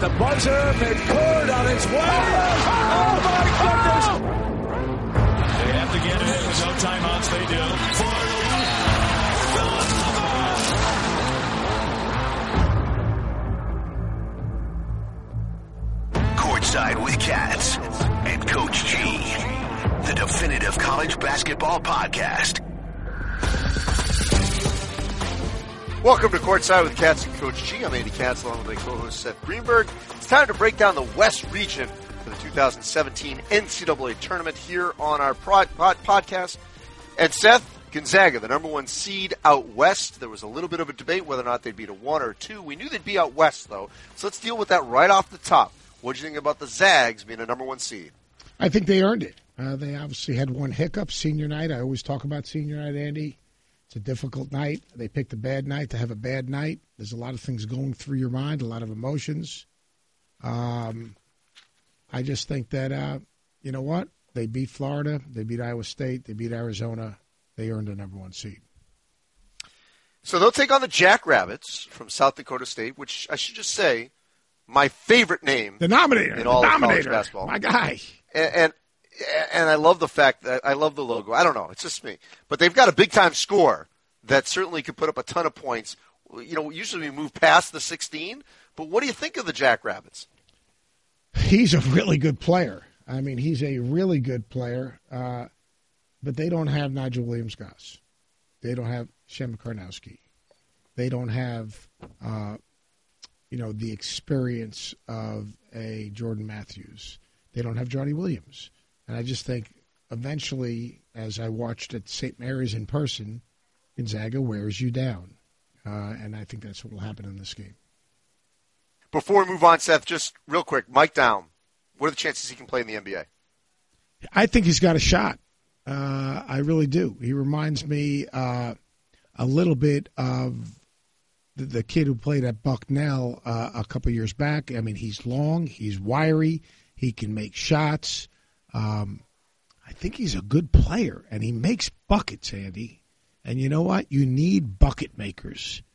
the buzzer. McCord on his way. Oh, my goodness. They have to get it in. There's no timeouts. They do. Courtside with Cats and Coach G, the definitive college basketball podcast. Welcome to Courtside with Cats and Coach G. I'm Andy Katz, along with my co-host Seth Greenberg. It's time to break down the West region for the 2017 NCAA tournament here on our podcast. And Seth, Gonzaga, the number one seed out west. There was a little bit of a debate whether or not they'd beat a 1 or a 2. We knew they'd be out west, though. So let's deal with that right off the top. What do you think about the Zags being a number one seed? I think they earned it. They obviously had one hiccup, senior night. I always talk about senior night, Andy. It's a difficult night. They picked a bad night to have a bad night. There's a lot of things going through your mind, a lot of emotions. I just think that, you know what? They beat Florida. They beat Iowa State. They beat Arizona. They earned a number one seed. So they'll take on the Jackrabbits from South Dakota State, which I should just say, my favorite name. The Nominator. In all the of Nominator. college basketball. My guy. And I love the fact that I love the logo. I don't know. It's just me. But they've got a big-time score that certainly could put up a ton of points. You know, usually we move past the 16. But what do you think of the Jackrabbits? He's a really good player. I mean, he's a really good player. But they don't have Nigel Williams-Goss. They don't have Shem Karnowski. They don't have, the experience of a Jordan Matthews. They don't have Johnny Williams. And I just think eventually, as I watched at St. Mary's in person, Gonzaga wears you down. And I think that's what will happen in this game. Before we move on, Seth, just real quick, Mike Daum, what are the chances he can play in the NBA? I think he's got a shot. I really do. He reminds me a little bit of the kid who played at Bucknell a couple years back. I mean, he's long, he's wiry, he can make shots. I think he's a good player, and he makes buckets, Andy. And you know what? You need bucket makers.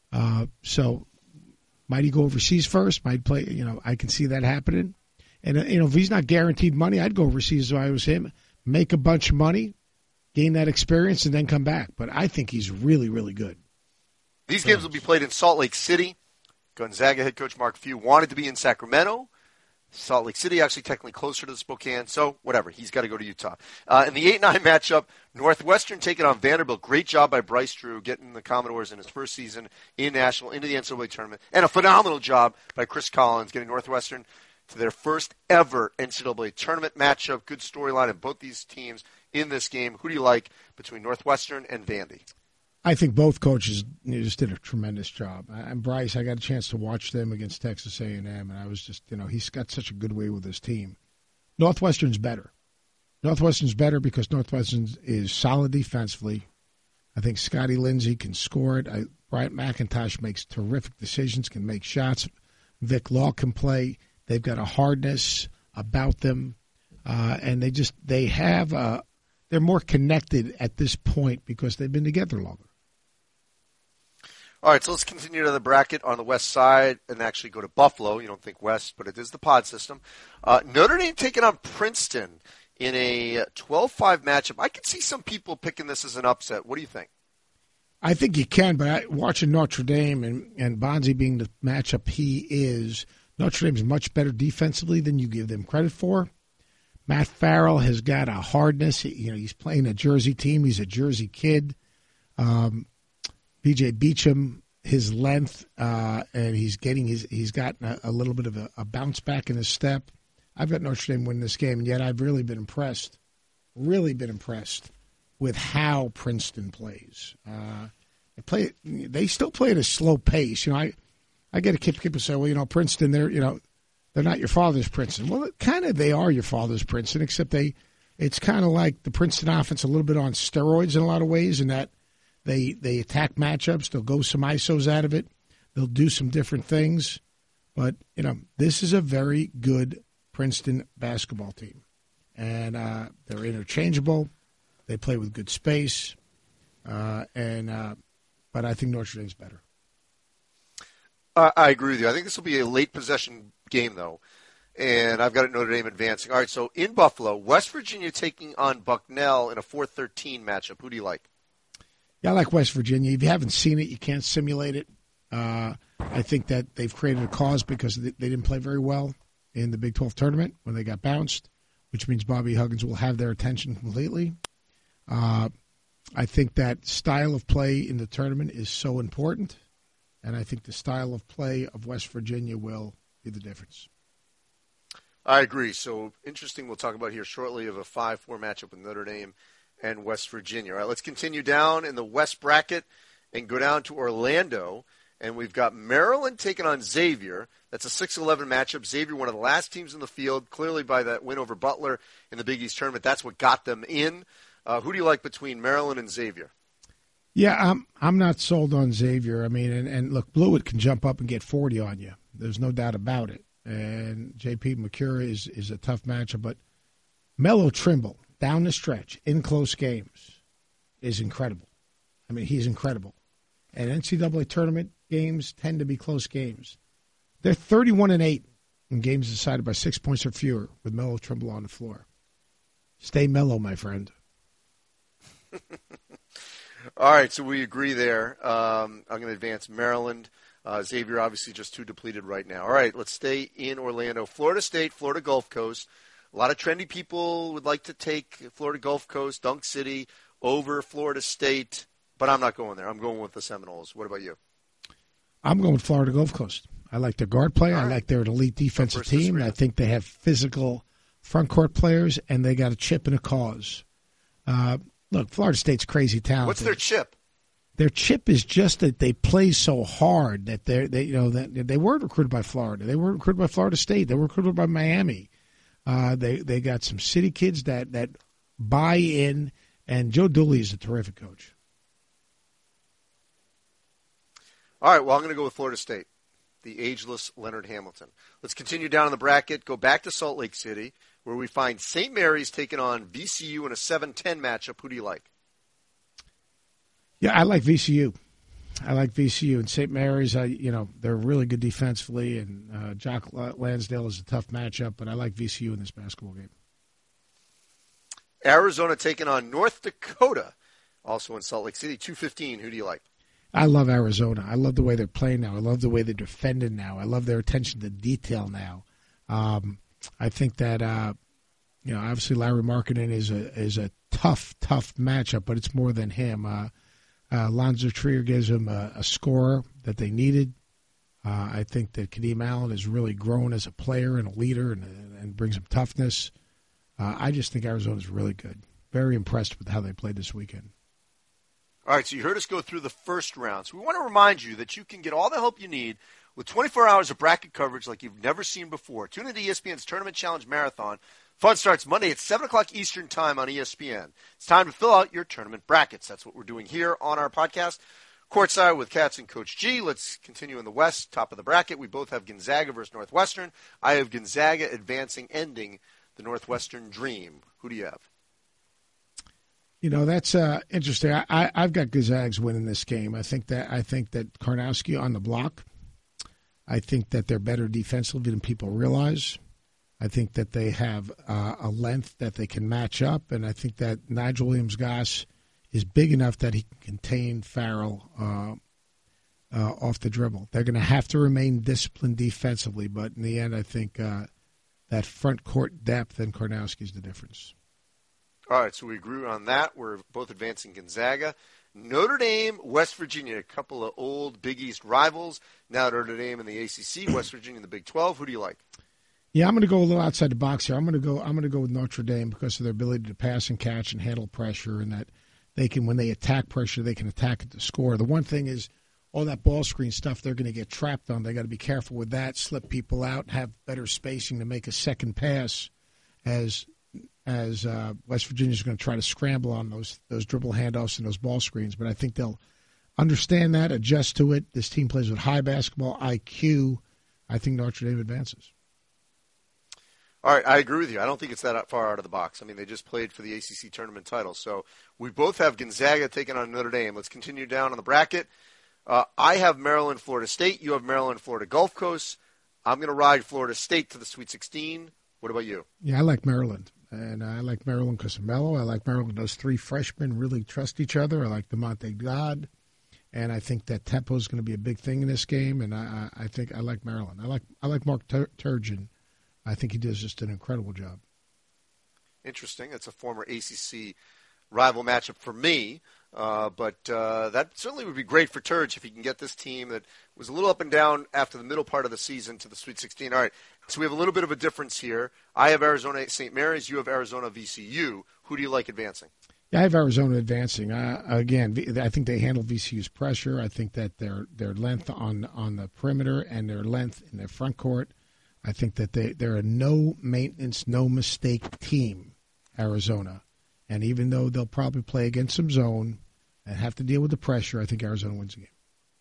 So might he go overseas first? Might play, I can see that happening. And, if he's not guaranteed money, I'd go overseas if I was him, make a bunch of money, gain that experience, and then come back. But I think he's really, really good. These games will be played in Salt Lake City. Gonzaga head coach Mark Few wanted to be in Sacramento. Salt Lake City actually technically closer to Spokane, so whatever. He's got to go to Utah. In the 8-9 matchup, Northwestern taking on Vanderbilt. Great job by Bryce Drew getting the Commodores in his first season in National into the NCAA tournament. And a phenomenal job by Chris Collins getting Northwestern to their first ever NCAA tournament matchup. Good storyline in both these teams in this game. Who do you like between Northwestern and Vandy? I think both coaches just did a tremendous job. And Bryce, I got a chance to watch them against Texas A&M, and I was just, he's got such a good way with his team. Northwestern's better. Northwestern's better because Northwestern is solid defensively. I think Scotty Lindsey can score it. Bryant McIntosh makes terrific decisions, can make shots. Vic Law can play. They've got a hardness about them, and they're more connected at this point because they've been together longer. All right, so let's continue to the bracket on the west side and actually go to Buffalo. You don't think west, but it is the pod system. Notre Dame taking on Princeton in a 12-5 matchup. I can see some people picking this as an upset. What do you think? I think you can, but watching Notre Dame and Bonzi being the matchup he is, Notre Dame's much better defensively than you give them credit for. Matt Farrell has got a hardness. He's playing a Jersey team. He's a Jersey kid. B.J. Beacham, his length, and he's gotten a little bit of a bounce back in his step. I've got Notre Dame winning this game, and yet I've really been impressed with how Princeton plays. They still play at a slow pace. I get a people say, well, Princeton, they're not your father's Princeton. Well, they are your father's Princeton, except it's kind of like the Princeton offense a little bit on steroids in a lot of ways, in that they attack matchups. They'll go some ISOs out of it. They'll do some different things. But, this is a very good Princeton basketball team. And they're interchangeable. They play with good space. But I think Notre Dame's better. I agree with you. I think this will be a late possession game, though. And I've got Notre Dame advancing. All right, so in Buffalo, West Virginia taking on Bucknell in a 4-13 matchup. Who do you like? Yeah, I like West Virginia. If you haven't seen it, you can't simulate it. I think that they've created a cause because they didn't play very well in the Big 12 tournament when they got bounced, which means Bobby Huggins will have their attention completely. I think that style of play in the tournament is so important, and I think the style of play of West Virginia will be the difference. I agree. So interesting. We'll talk about here shortly of a 5-4 matchup with Notre Dame and West Virginia. All right, let's continue down in the West bracket and go down to Orlando. And we've got Maryland taking on Xavier. That's a 6-11 matchup. Xavier, one of the last teams in the field, clearly by that win over Butler in the Big East tournament. That's what got them in. Who do you like between Maryland and Xavier? Yeah, I'm not sold on Xavier. I mean, and look, Blewett can jump up and get 40 on you. There's no doubt about it. And J.P. McCure is a tough matchup. But Melo Trimble, down the stretch, in close games, is incredible. I mean, he's incredible. And NCAA tournament games tend to be close games. They're 31-8 in games decided by 6 points or fewer with Melo Trimble on the floor. Stay mellow, my friend. All right, so we agree there. I'm going to advance Maryland. Xavier obviously just too depleted right now. All right, let's stay in Orlando. Florida State, Florida Gulf Coast. A lot of trendy people would like to take Florida Gulf Coast, Dunk City, over Florida State, but I'm not going there. I'm going with the Seminoles. What about you? I'm going with Florida Gulf Coast. I like their guard play. I like their elite defensive team. I think they have physical front court players, and they got a chip and a cause. Look, Florida State's crazy talented. What's their chip? Their chip is just that they play so hard that they weren't recruited by Florida. They weren't recruited by Florida State. They were recruited by Miami. They got some city kids that buy in, and Joe Dooley is a terrific coach. All right, well, I'm going to go with Florida State, the ageless Leonard Hamilton. Let's continue down in the bracket, go back to Salt Lake City, where we find St. Mary's taking on VCU in a 7-10 matchup. Who do you like? Yeah, I like VCU. And St. Mary's, they're really good defensively, and Jock Lansdale is a tough matchup, but I like VCU in this basketball game. Arizona taking on North Dakota, also in Salt Lake City, 2:15. Who do you like? I love Arizona. I love the way they're playing now. I love the way they're defending now. I love their attention to detail now. I think that obviously Larry Markkinen is a tough matchup, but it's more than him. Lonzo Trier gives them a scorer that they needed. I think that Kadeem Allen has really grown as a player and a leader and brings them toughness. I just think Arizona's really good. Very impressed with how they played this weekend. All right, so you heard us go through the first round. So we want to remind you that you can get all the help you need with 24 hours of bracket coverage like you've never seen before. Tune into ESPN's Tournament Challenge Marathon. Fun starts Monday at 7 o'clock Eastern Time on ESPN. It's time to fill out your tournament brackets. That's what we're doing here on our podcast. Courtside with Katz and Coach G. Let's continue in the West, top of the bracket. We both have Gonzaga versus Northwestern. I have Gonzaga advancing, ending the Northwestern dream. Who do you have? That's interesting. I've got Gonzaga's winning this game. I think that Karnowski on the block. I think that they're better defensively than people realize. I think that they have a length that they can match up, and I think that Nigel Williams-Goss is big enough that he can contain Farrell off the dribble. They're going to have to remain disciplined defensively, but in the end, I think that front court depth and Karnowski is the difference. All right, so we agree on that. We're both advancing Gonzaga. Notre Dame, West Virginia, a couple of old Big East rivals. Now Notre Dame in the ACC, West Virginia in the Big 12. Who do you like? Yeah, I'm going to go a little outside the box here. I'm going to go with Notre Dame because of their ability to pass and catch and handle pressure, and that they can, when they attack pressure, they can attack it to score. The one thing is all that ball screen stuff they're going to get trapped on. They got to be careful with that, slip people out, have better spacing to make a second pass as West Virginia's going to try to scramble on those dribble handoffs and those ball screens. But I think they'll understand that, adjust to it. This team plays with high basketball IQ. I think Notre Dame advances. All right, I agree with you. I don't think it's that far out of the box. I mean, they just played for the ACC tournament title. So we both have Gonzaga taking on Notre Dame. Let's continue down on the bracket. I have Maryland, Florida State. You have Maryland, Florida Gulf Coast. I'm going to ride Florida State to the Sweet 16. What about you? Yeah, I like Maryland. And I like Maryland because of Melo. I like Maryland. Those three freshmen really trust each other. I like DeMonte God. And I think that tempo is going to be a big thing in this game. And I think I like Maryland. I like Mark Turgeon. I think he does just an incredible job. Interesting. It's a former ACC rival matchup for me. But that certainly would be great for Turge if he can get this team that was a little up and down after the middle part of the season to the Sweet 16. All right, so we have a little bit of a difference here. I have Arizona St. Mary's. You have Arizona VCU. Who do you like advancing? Yeah, I have Arizona advancing. Again, I think they handle VCU's pressure. I think that their length on the perimeter and their length in their front court, I think that they're a no-maintenance, no-mistake team, Arizona. And even though they'll probably play against some zone and have to deal with the pressure, I think Arizona wins the game.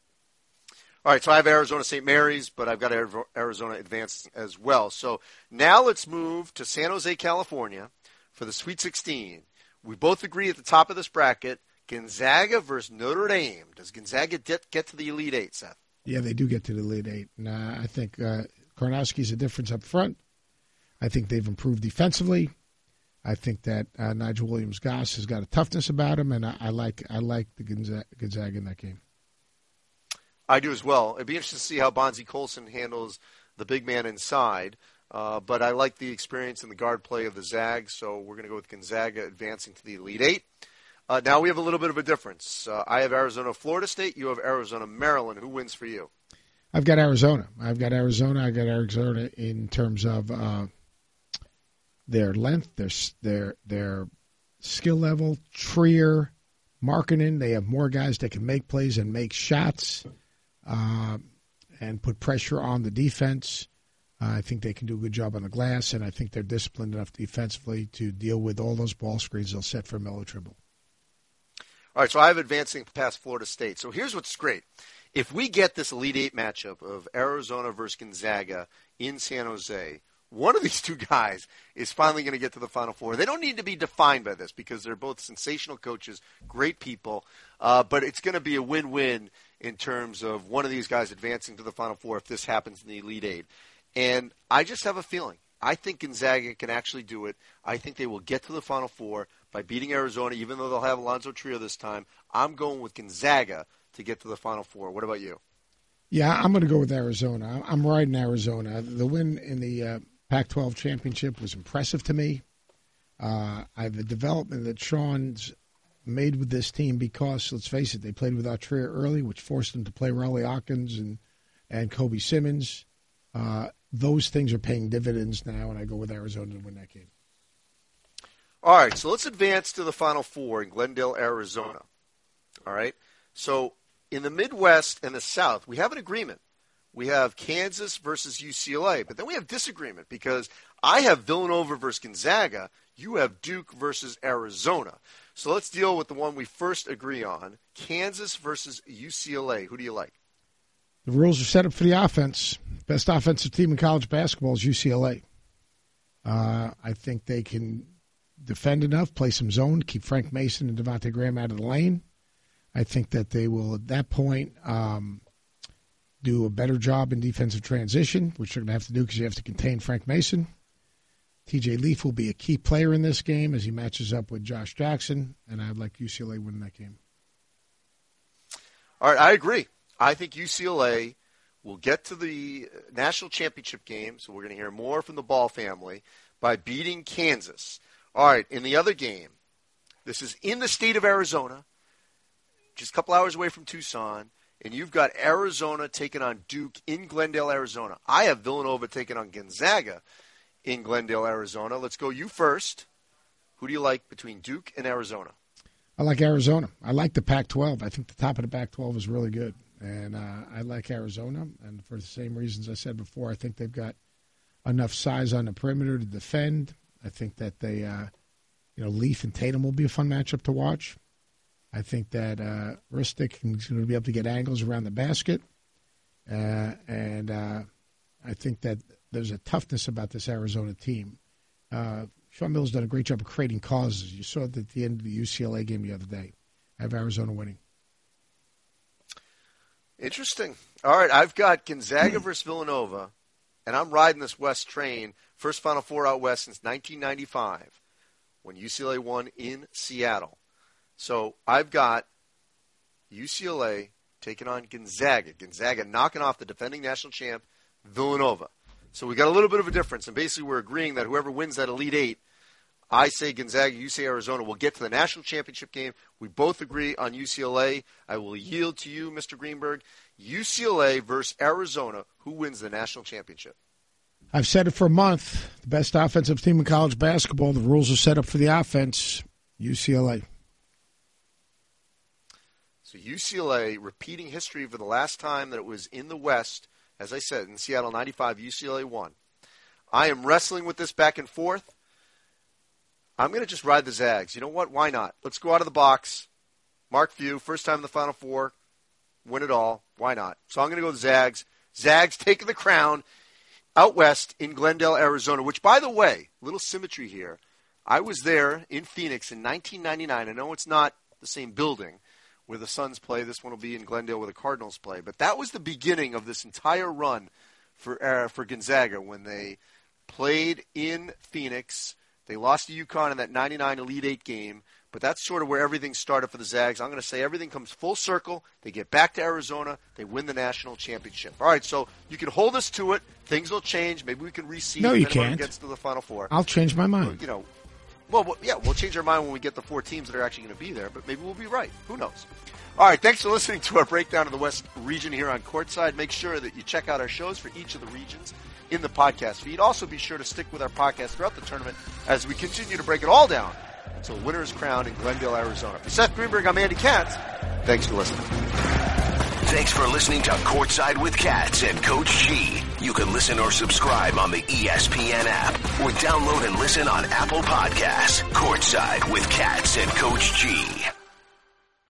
All right, so I have Arizona St. Mary's, but I've got Arizona advanced as well. So now let's move to San Jose, California for the Sweet 16. We both agree at the top of this bracket, Gonzaga versus Notre Dame. Does Gonzaga get to the Elite Eight, Seth? Yeah, they do get to the Elite Eight. And I think Karnowski's a difference up front. I think they've improved defensively. I think that Nigel Williams-Goss has got a toughness about him, and I like the Gonzaga in that game. I do as well. It'd be interesting to see how Bonzie Colson handles the big man inside, but I like the experience and the guard play of the Zags, so we're going to go with Gonzaga advancing to the Elite Eight. Now we have a little bit of a difference. I have Arizona Florida State. You have Arizona Maryland. Who wins for you? I've got Arizona. I got Arizona in terms of their length, their skill level, Trier, Markkanen. They have more guys that can make plays and make shots and put pressure on the defense. I think they can do a good job on the glass, and I think they're disciplined enough defensively to deal with all those ball screens they'll set for Melo Triple. All right, so I have advancing past Florida State. So here's what's great. If we get this Elite Eight matchup of Arizona versus Gonzaga in San Jose, one of these two guys is finally going to get to the Final Four. They don't need to be defined by this because they're both sensational coaches, great people, but it's going to be a win-win in terms of one of these guys advancing to the Final Four if this happens in the Elite Eight. And I just have a feeling. I think Gonzaga can actually do it. I think they will get to the Final Four by beating Arizona, even though they'll have Alonzo Trio this time. I'm going with Gonzaga to get to the Final Four. What about you? Yeah, I'm going to go with Arizona. I'm riding Arizona. The win in the Pac-12 championship was impressive to me. The development that Sean's made with this team because, let's face it, they played without Trier early, which forced them to play Riley Hawkins and Kobe Simmons. Those things are paying dividends now, and I go with Arizona to win that game. All right, so let's advance to the Final Four in Glendale, Arizona. All right, so in the Midwest and the South, we have an agreement. We have Kansas versus UCLA, but then we have disagreement because I have Villanova versus Gonzaga. You have Duke versus Arizona. So let's deal with the one we first agree on, Kansas versus UCLA. Who do you like? The rules are set up for the offense. Best offensive team in college basketball is UCLA. I think they can defend enough, play some zone, keep Frank Mason and Devontae Graham out of the lane. I think that they will, at that point, do a better job in defensive transition, which they're going to have to do because you have to contain Frank Mason. TJ Leaf will be a key player in this game as he matches up with Josh Jackson, and I'd like UCLA winning that game. All right, I agree. I think UCLA will get to the national championship game, so we're going to hear more from the Ball family, by beating Kansas. All right, in the other game, this is in the state of Arizona, just a couple hours away from Tucson, and you've got Arizona taking on Duke in Glendale, Arizona. I have Villanova taking on Gonzaga in Glendale, Arizona. Let's go you first. Who do you like between Duke and Arizona? I like Arizona. I like the Pac-12. I think the top of the Pac-12 is really good. And I like Arizona. And for the same reasons I said before, I think they've got enough size on the perimeter to defend. I think that they, Leaf and Tatum will be a fun matchup to watch. I think that Ristic is going to be able to get angles around the basket. And I think that there's a toughness about this Arizona team. Sean Miller's done a great job of creating causes. You saw it at the end of the UCLA game the other day. I have Arizona winning. Interesting. All right, I've got Gonzaga versus Villanova, and I'm riding this West train, first Final Four out West since 1995, when UCLA won in Seattle. So I've got UCLA taking on Gonzaga. Gonzaga knocking off the defending national champ, Villanova. So we got a little bit of a difference, and basically we're agreeing that whoever wins that Elite Eight, I say Gonzaga, you say Arizona, will get to the national championship game. We both agree on UCLA. I will yield to you, Mr. Greenberg. UCLA versus Arizona, who wins the national championship? I've said it for a month. The best offensive team in college basketball. The rules are set up for the offense. UCLA. So UCLA, repeating history for the last time that it was in the West, as I said, in Seattle 95, UCLA won. I am wrestling with this back and forth. I'm going to just ride the Zags. You know what? Why not? Let's go out of the box. Mark Few, first time in the Final Four, win it all. Why not? So I'm going to go the Zags. Zags taking the crown out west in Glendale, Arizona, which, by the way, little symmetry here. I was there in Phoenix in 1999. I know it's not the same building where the Suns play. This one will be in Glendale where the Cardinals play. But that was the beginning of this entire run for Gonzaga when they played in Phoenix. They lost to UConn in that 99 Elite Eight game, but that's sort of where everything started for the Zags. I'm going to say everything comes full circle. They get back to Arizona. They win the national championship. All right, so you can hold us to it. Things will change. Maybe we can reseed. No, you if anyone can't. Gets to the Final Four. I'll change my mind. You know, well, yeah, we'll change our mind when we get the 4 teams that are actually going to be there, but maybe we'll be right. Who knows? All right, thanks for listening to our breakdown of the West region here on Courtside. Make sure that you check out our shows for each of the regions in the podcast feed. Also, be sure to stick with our podcast throughout the tournament as we continue to break it all down until the winner is crowned in Glendale, Arizona. For Seth Greenberg, I'm Andy Katz. Thanks for listening. Thanks for listening to Courtside with Katz and Coach G. You can listen or subscribe on the ESPN app or download and listen on Apple Podcasts. Courtside with Katz and Coach G.